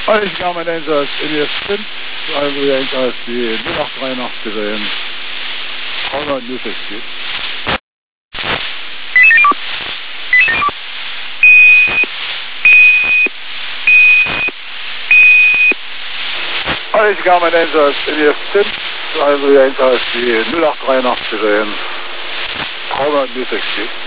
Ich kam in Einsatz in ihr Sprint, also die Einsatz die 0883 gesehen. 360. Ich kam in Einsatz in ihr Sprint, also die Einsatz die 0883 gesehen. 360.